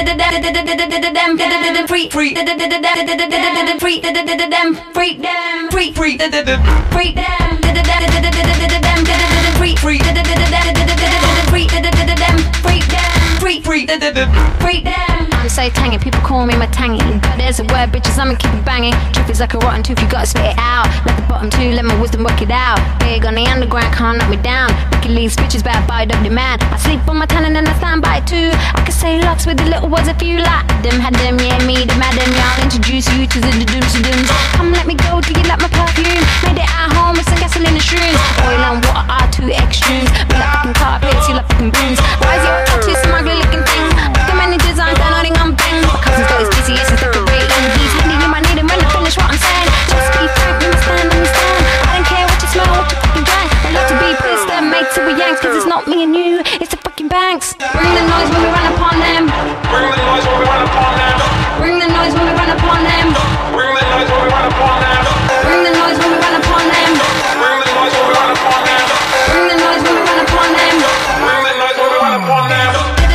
I'm so tangy, people call me my tangy. But there's a word, bitches, I'ma keep it banging. Truth is like a rotten tooth, you gotta spit it out. Let the bottom two, let my wisdom work it out. Big on the underground, can't knock me down. Wicked leaves, bitches, bad by the demand. I sleep on my tan and I stand by it too. I can say lots with the little words if you like them. Had them, yeah, me, the madam, yeah. I'll introduce you to the dooms. Come let me go, do you like my perfume? Made it at home with some gasoline and shrooms. Oil and water are two extremes. We like fucking carpets, you like fucking brooms. Why is your tattoo smugly looking thing? Look at many designs, they're nodding on bang. My cousin's got his GCS, he's decorating. He's handy, you might need him when I finish what I'm saying. Just be frank, you must stand on me stand. I don't care what you smell, what you fucking drank. I love to be pissed and made to be yanks. Cause it's not me and you, it's the fucking banks. Bring the noise when we run upon them. Bring the noise when we run upon them. Bring the noise when we run upon them. Bring the noise when we run upon them. Bring the noise when we run upon them. Bring the noise when we run upon them. Bring the noise when we run upon them. Bring the noise when we run upon them.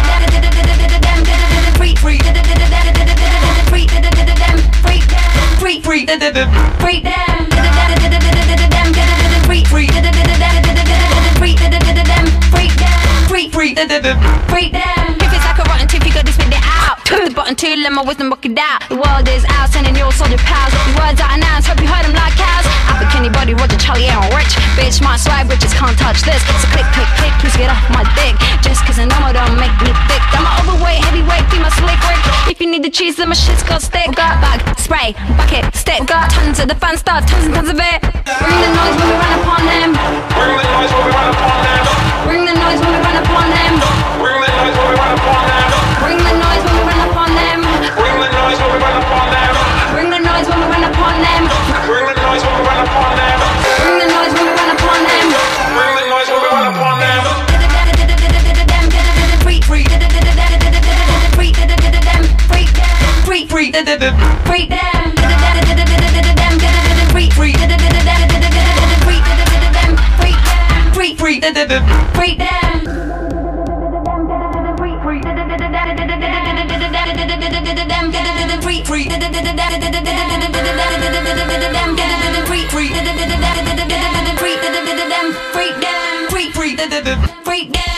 If it's like a rotten tooth, you gotta spit it out. Took the button too, let my wisdom work it out. The world is out, sending your soldier pals. The words I announce, hope you heard them like cows. Alpha Kenny, Buddy, Roger, Charlie, Aaron, Rich. Bitch, my swag, bitches can't touch this. So click, click, click, please get off my dick. Just cause I know I don't make me thick. I'm an overweight, heavyweight, be my slick Rick. If you need the cheese, then my shit's got stick. Bag, spray, bucket, stick. Got tons of the fun stuff, tons and tons of it. Bring the noise when we run upon them. Bring the noise when we run upon them. Bring the noise when we run upon them. Bring the noise when we run upon them. Bring the noise when we run upon them. Bring the noise when we run upon them. Bring the noise when we run upon them. Bring the noise when we run upon them. Bring the noise when we run upon them. Bring the noise when we run upon them. Freak down.